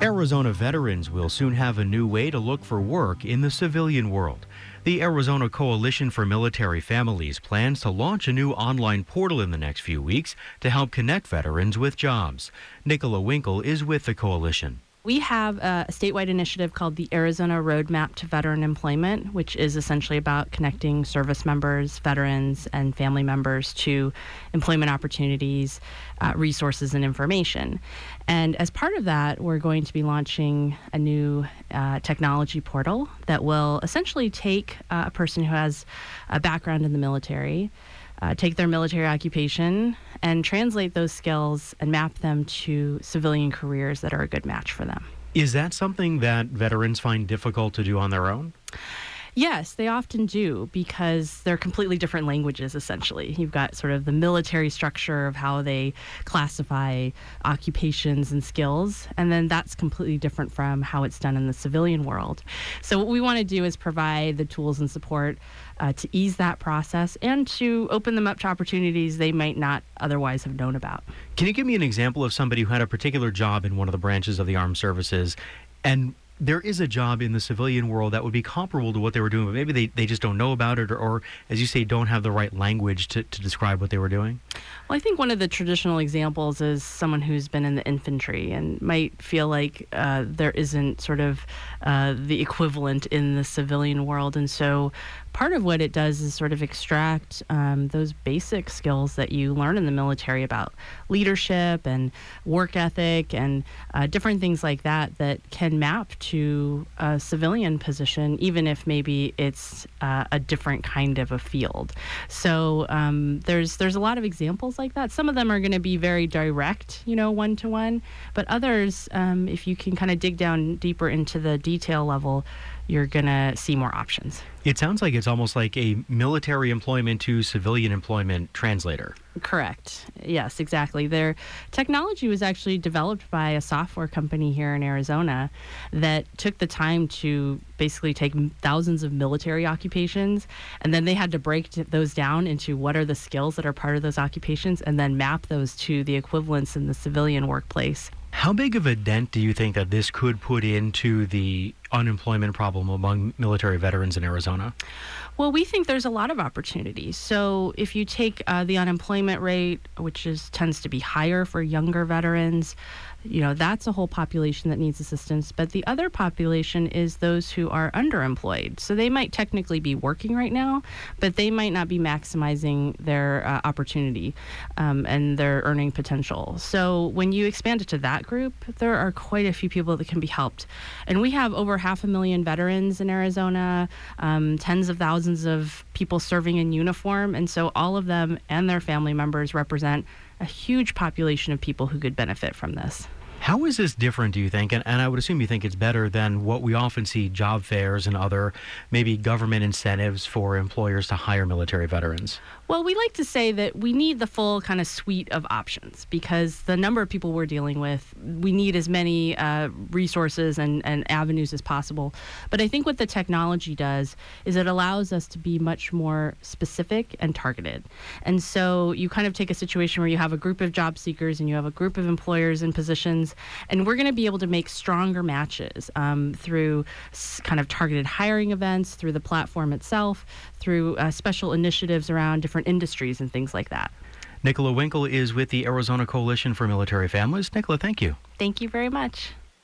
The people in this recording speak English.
Arizona veterans will soon have a new way to look for work in the civilian world. The Arizona Coalition for Military Families plans to launch a new online portal in the next few weeks to help connect veterans with jobs. Nicola Winkle is with the coalition. We have a statewide initiative called the Arizona Roadmap to Veteran Employment, which is essentially about connecting service members, veterans, and family members to employment opportunities, resources, and information. And as part of that, we're going to be launching a new technology portal that will essentially take a person who has a background in the military, take their military occupation and translate those skills and map them to civilian careers that are a good match for them. Is that something that veterans find difficult to do on their own? Yes, they often do, because they're completely different languages, essentially. You've got sort of the military structure of how they classify occupations and skills, and then that's completely different from how it's done in the civilian world. So what we want to do is provide the tools and support to ease that process and to open them up to opportunities they might not otherwise have known about. Can you give me an example of somebody who had a particular job in one of the branches of the armed services, and there is a job in the civilian world that would be comparable to what they were doing, but maybe they just don't know about it, or as you say, don't have the right language to describe what they were doing? Well, I think one of the traditional examples is someone who's been in the infantry and might feel like there isn't sort of the equivalent in the civilian world. And so part of what it does is sort of extract those basic skills that you learn in the military about leadership and work ethic and different things like that that can map to a civilian position, even if maybe it's a different kind of a field. So there's a lot of examples like that. Some of them are going to be very direct, one-to-one, but others, if you can kind of dig down deeper into the detail level, you're going to see more options. It sounds like it's almost like a military employment to civilian employment translator. Correct. Yes, exactly. Their technology was actually developed by a software company here in Arizona that took the time to basically take thousands of military occupations, and then they had to break those down into what are the skills that are part of those occupations and then map those to the equivalents in the civilian workplace. How big of a dent do you think that this could put into the unemployment problem among military veterans in Arizona? Well, we think there's a lot of opportunities. So if you take the unemployment rate, which tends to be higher for younger veterans, that's a whole population that needs assistance. But the other population is those who are underemployed. So they might technically be working right now, but they might not be maximizing their opportunity and their earning potential. So when you expand it to that group, there are quite a few people that can be helped. And we have over 500,000 veterans in Arizona, tens of thousands of people serving in uniform. And so all of them and their family members represent a huge population of people who could benefit from this. How is this different, do you think? And I would assume you think it's better than what we often see job fairs and other maybe government incentives for employers to hire military veterans. Well, we like to say that we need the full kind of suite of options because the number of people we're dealing with, we need as many resources and avenues as possible. But I think what the technology does is it allows us to be much more specific and targeted. And so you kind of take a situation where you have a group of job seekers and you have a group of employers in positions, and we're going to be able to make stronger matches through kind of targeted hiring events, through the platform itself, through special initiatives around different industries and things like that. Nicola Winkle is with the Arizona Coalition for Military Families. Nicola, thank you. Thank you very much.